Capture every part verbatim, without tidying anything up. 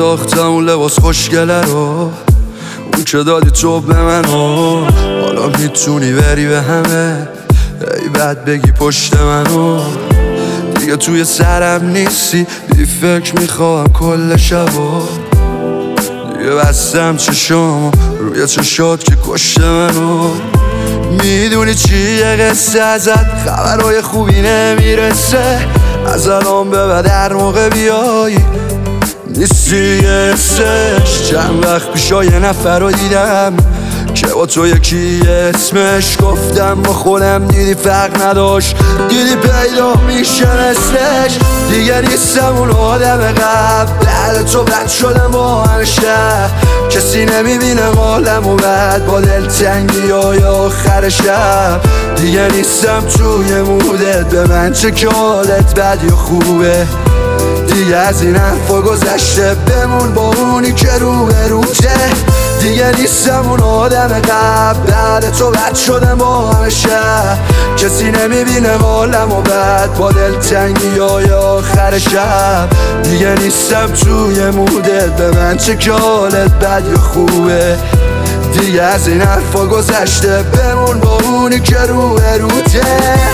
انداختم اون لباس خوشگله رو، اون که دادی تو به من و حالا میتونی بری به همه ای بعد بگی پشت منو دیگه توی سرم نیستی، بی فکر میخوام کل شبا دیگه بستم چشام روی چشات که کشته منو. میدونی چیه قصه ازت، خبرهای خوبی نمیرسه، از الان به بعد هر موقع بیایی نیستی حسش. چند وقت پیشا یه نفر رو دیدم که با تو یکی اسمش گفتم با خودم دیدی فرق نداشت، دیدی پیدا میشه مثلش. دیگه نیستم اون آدم قبل، بعد تو بد شدم با همیشه، کسی نمیبینه حالم و بعد با دلتنگی های آخر شب. دیگه نیستم توی مودت، به من چه که حالت بد یا خوبه، دیگه از این حرفا گذشته، بمون با اونی که رو به روته. دیگه نیستم اون آدم قبل، بعد تو بد شدم با همیشه، کسی نمیبینه حالم و بعد با دلتنگی های آخر شب. دیگه نیستم توی مودت، به من چه که حالت بد یا خوبه، دیگه از این حرفا گذشته، بمون با اونی که رو به روته.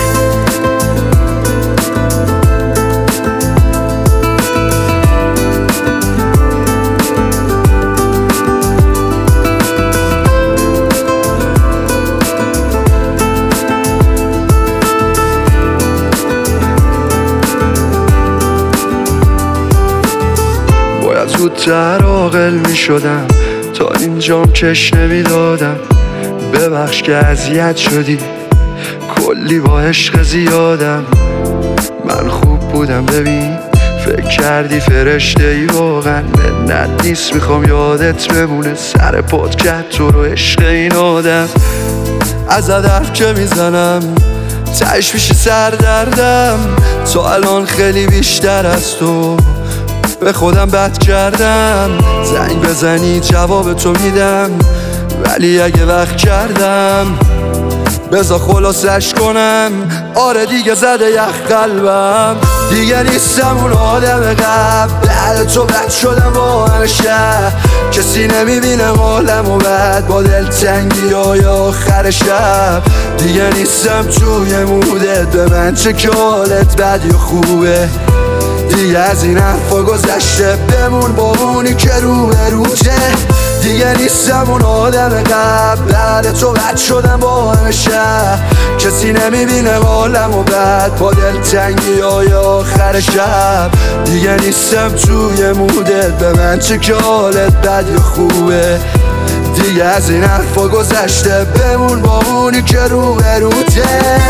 زودتر عاقل می شدم، تا اینجام کش نمی دادم. ببخش که اذیت شدی، کلی با عشق زیادم. من خوب بودم ببین، فکر کردی فرشته ای، واقعا منت نیست، میخوام یادت بمونه سر پات کرد تو رو عشق این آدم. از حرف که میزنم تهش میشه سر دردم، تا الان خیلی بیشتر از تو به خودم بد کردم. زنگ بزنی جواب تو میدم، ولی اگه وقت کردم بذار خلاصش کنم. آره دیگه زده یخ قلبم، دیگه نیستم اون آدم قبل، بعد تو بد شدم با همیشه، کسی نمیبینه حالم و بعد با دلتنگی های آخر شب. دیگه نیستم توی مودت، به من چه که حالت بد یا خوبه، دیگه از این حرفا گذشته، بمون با اونی که رو به روته. دیگه نیستم اون آدم قبل، بعد تو بد شدم با همیشه، کسی نمیبینه حالم و بعد با دلتنگی های آخر شب. دیگه نیستم توی مودت، به من چه که حالت بد یا خوبه، دیگه از این حرفا گذشته، بمون با اونی که رو به روته.